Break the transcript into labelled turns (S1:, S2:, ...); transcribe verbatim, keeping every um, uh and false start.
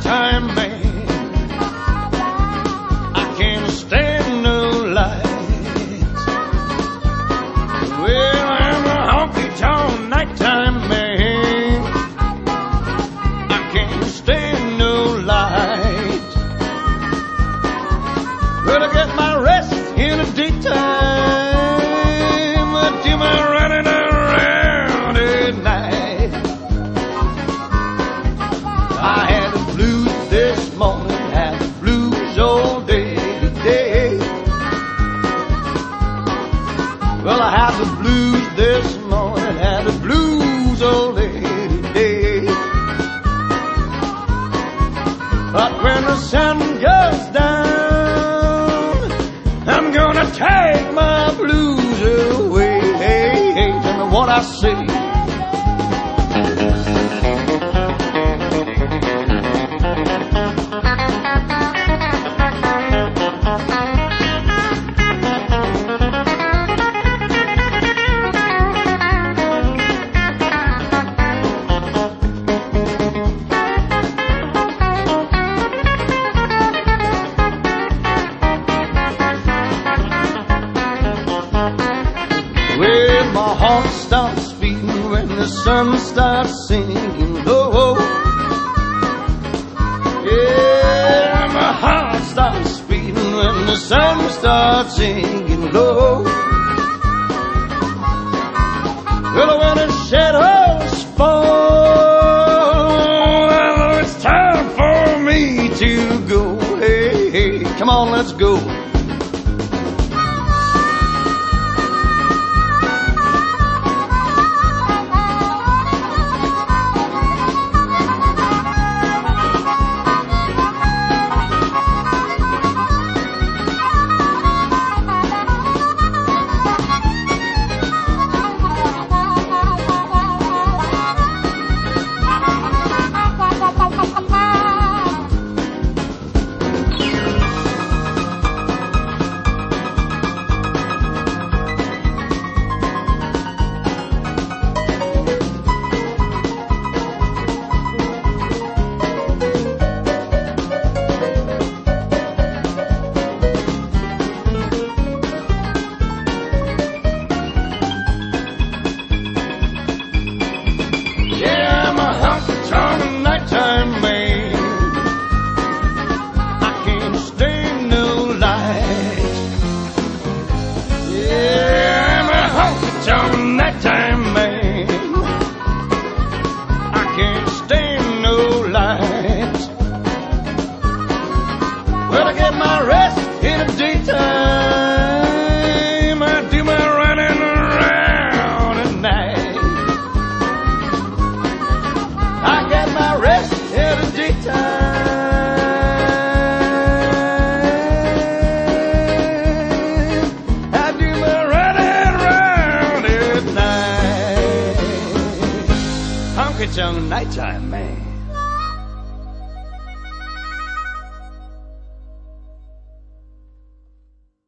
S1: nighttime man. I can't stand no lights. Well, I'm a honky-tonk nighttime man. I can't stand no lights. Well, I get my rest in the daytime. I do my running around at night. I had the blues this morning, had the blues all day today. Well, I had the blues this morning, had the blues all day today. But when the sun goes down, I'm gonna take my blues away. Hey, hey, tell me what I say. Well, my heart starts beating when the sun starts singing low. Yeah, my heart starts beating when the sun starts singing low. Well, when the shadows fall, I know it's time for me to go. Hey, hey, come on, let's go. Nighttime man, I can't stand no lights. Well, I get my rest in the daytime. I do my running around at night. I get my rest in the daytime. Honky-tonk nighttime man.